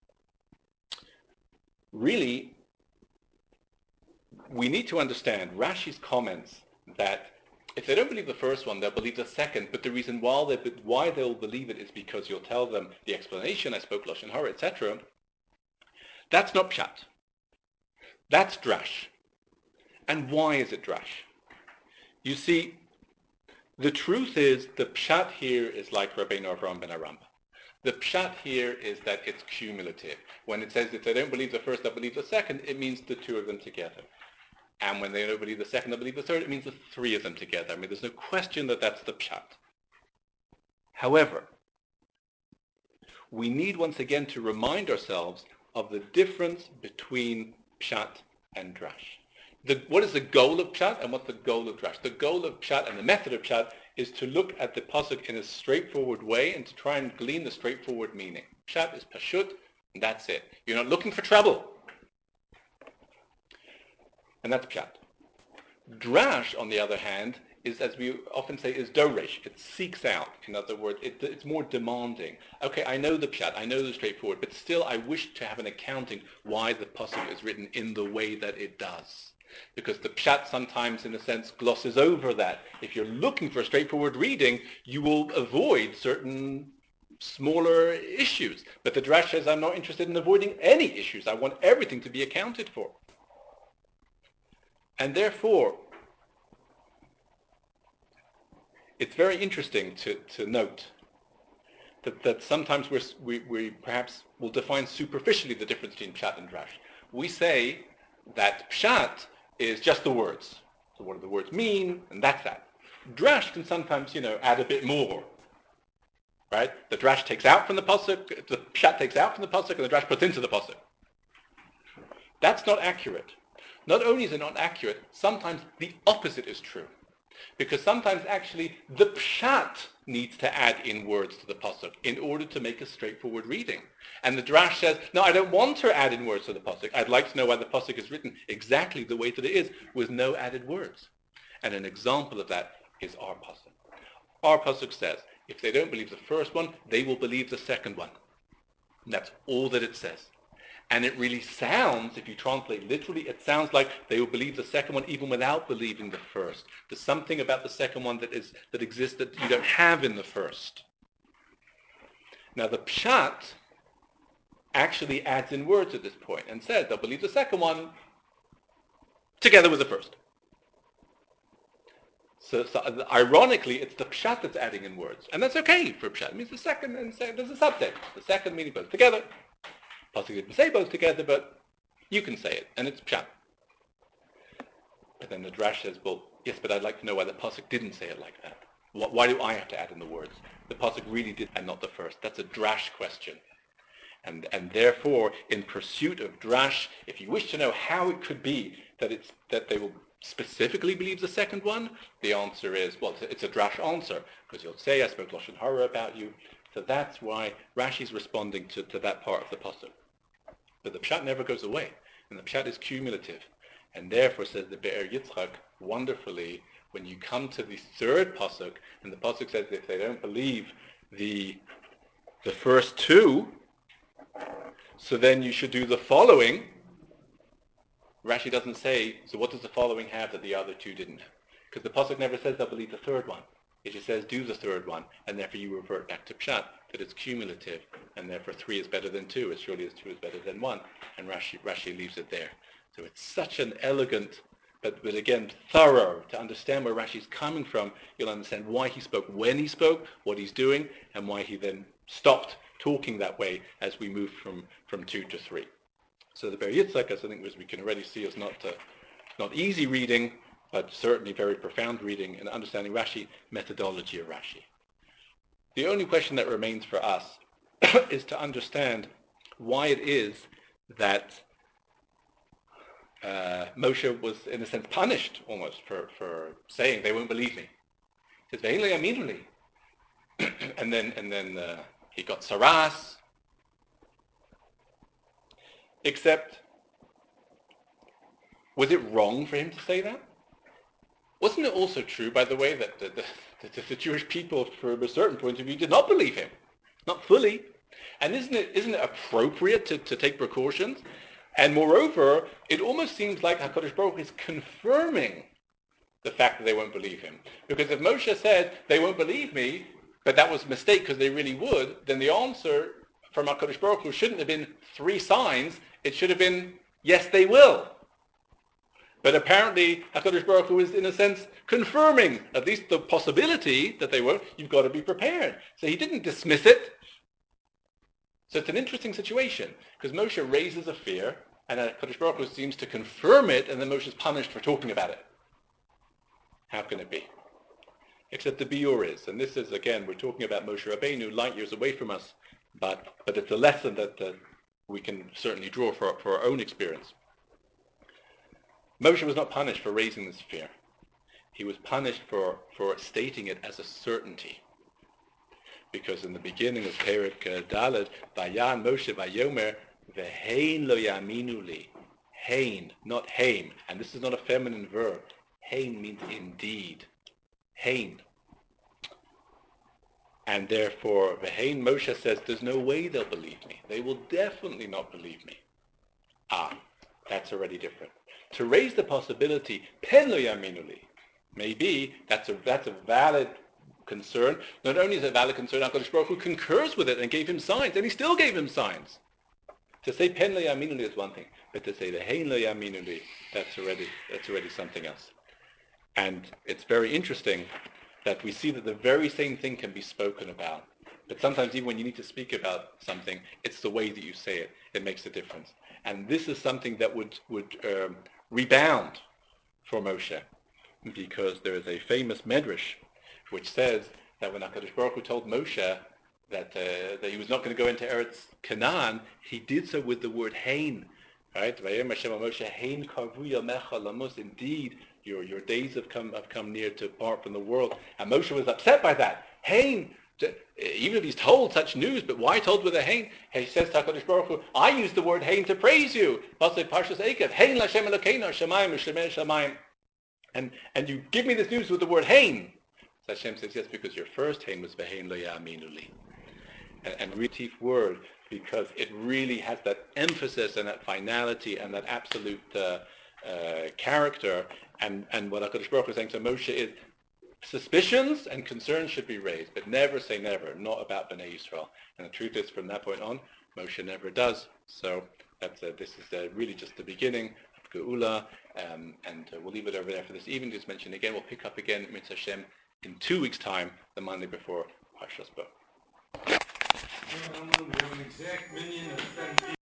S1: really, we need to understand Rashi's comments that if they don't believe the first one, they'll believe the second, but the reason why they'll believe it is because you'll tell them the explanation, I spoke Lashon Hara, etc. That's not Pshat. That's Drash. And why is it Drash? You see, the truth is the Pshat here is like Rabbeinu Avraham ben Aramba. The Pshat here is that it's cumulative. When it says if they don't believe the first, they'll believe the second, it means the two of them together. And when they don't believe the second, they'll believe the third, it means the three of them together. I mean, there's no question that that's the Pshat. However, we need once again to remind ourselves of the difference between Pshat and Drash. What is the goal of Pshat and what's the goal of Drash? The goal of Pshat and the method of Pshat is to look at the pasuk in a straightforward way and to try and glean the straightforward meaning. Pshat is pashut, and that's it. You're not looking for trouble. And that's Pshat. Drash, on the other hand, is, as we often say, is doresh. It seeks out. In other words, it's more demanding. Okay, I know the Pshat, I know the straightforward, but still I wish to have an accounting why the pasuk is written in the way that it does. Because the Pshat sometimes, in a sense, glosses over that. If you're looking for a straightforward reading, you will avoid certain smaller issues. But the Drash says, I'm not interested in avoiding any issues. I want everything to be accounted for. And therefore, it's very interesting to note that sometimes we perhaps will define superficially the difference between Pshat and Drash. We say that Pshat is just the words. So what do the words mean? And that's that. Drash can sometimes, add a bit more. Right? The Drash takes out from the pasuk, the Pshat takes out from the pasuk, and the Drash puts into the pasuk. That's not accurate. Not only is it not accurate, sometimes the opposite is true. Because sometimes actually the Pshat needs to add in words to the pasuk in order to make a straightforward reading. And the Drash says, no, I don't want to add in words to the pasuk. I'd like to know why the pasuk is written exactly the way that it is, with no added words. And an example of that is our pasuk. Our pasuk says, if they don't believe the first one, they will believe the second one. And that's all that it says. And it really sounds, if you translate literally, it sounds like they will believe the second one even without believing the first. There's something about the second one that exists that you don't have in the first. Now the Pshat actually adds in words at this point and says they'll believe the second one together with the first. So ironically, it's the Pshat that's adding in words. And that's okay for Pshat. It means the second, and there's a subtext. The second meaning both together. Pasuk didn't say both together, but you can say it, and it's Pshat. But then the Drash says, well, yes, but I'd like to know why the Pasuk didn't say it like that. Why do I have to add in the words? The Pasuk really did, and not the first. That's a Drash question. And therefore, in pursuit of Drash, if you wish to know how it could be that they will specifically believe the second one, the answer is, well, it's a Drash answer, because you'll say, I spoke Lashon Hara about you. So that's why Rashi's responding to that part of the pasuk. But the Pshat never goes away, and the Pshat is cumulative. And therefore, says the Be'er Yitzchak, wonderfully, when you come to the third pasuk, and the pasuk says if they don't believe the the first two, so then you should do the following. Rashi doesn't say, so what does the following have that the other two didn't have? Because the pasuk never says they'll believe the third one. It just says do the third one, and therefore you revert back to Pshat, that it's cumulative, and therefore 3 is better than 2, as surely as 2 is better than 1, and Rashi leaves it there. So it's such an elegant, but again, thorough, to understand where Rashi's coming from. You'll understand why he spoke when he spoke, what he's doing, and why he then stopped talking that way as we moved from 2 to 3. So the Ber Yitzchak, as I think as we can already see, is not easy reading, but certainly very profound reading and understanding Rashi, methodology of Rashi. The only question that remains for us is to understand why it is that Moshe was, in a sense, punished almost for saying they won't believe me. He says, "Ve'elei yaminu li." and then he got saras. Except, was it wrong for him to say that? Wasn't it also true, by the way, that the Jewish people, from a certain point of view, did not believe him? Not fully. And isn't it appropriate to take precautions? And moreover, it almost seems like HaKadosh Baruch Hu is confirming the fact that they won't believe him. Because if Moshe said, they won't believe me, but that was a mistake because they really would, then the answer from HaKadosh Baruch Hu shouldn't have been 3 signs. It should have been, yes, they will. But apparently, HaKadosh Baruch Hu is, in a sense, confirming at least the possibility that they won't. You've got to be prepared. So he didn't dismiss it. So it's an interesting situation, because Moshe raises a fear, and HaKadosh Baruch Hu seems to confirm it, and then Moshe is punished for talking about it. How can it be? Except the biur is, and this is, again, we're talking about Moshe Rabbeinu, light years away from us, but it's a lesson that we can certainly draw for our own experience. Moshe was not punished for raising this fear. He was punished for stating it as a certainty. Because in the beginning of Perek Daled, Vayan Moshe Vayomer, Vehein lo yaminu li. Hein, not heim. And this is not a feminine verb. Hein means indeed. Hein. And therefore, Vehein Moshe says, there's no way they'll believe me. They will definitely not believe me. That's already different. To raise the possibility, pen lo yaminu li. Maybe that's a valid concern. Not only is it a valid concern, HaKadosh Baruch Hu concurs with it and gave him signs, and he still gave him signs. To say pen lo yaminu li is one thing, but to say the hein lo yaminu li, that's already something else. And it's very interesting that we see that the very same thing can be spoken about. But sometimes even when you need to speak about something, it's the way that you say it. It makes a difference. And this is something that would rebound for Moshe, because there is a famous medrash which says that when HaKadosh Baruch Hu told Moshe that he was not going to go into Eretz Canaan, he did so with the word hein, right? Moshe, hein kavu yamecha lamos. Indeed, your days have come near to part from the world. And Moshe was upset by that. Hein, even if he's told such news, but why told with a hein? He says to HaKadosh Baruch Hu, I use the word hein to praise you. Parshas Eikev, hein l'Hashem Elokeinu, shamayim v'shlemei shamayim. And you give me this news with the word hein. So Hashem says, yes, because your first hein was ve'hein lo ya'aminu li. And retif word, because it really has that emphasis and that finality and that absolute character. And what HaKadosh Baruch Hu is saying to Moshe is, suspicions and concerns should be raised, but never say never, not about Bnei Yisrael. And the truth is, from that point on, Moshe never does. So this is really just the beginning of Geula, and we'll leave it over there for this evening. Just mention again, we'll pick up again, Mitzvah Hashem, in 2 weeks' time, the Monday before Parshas Bo.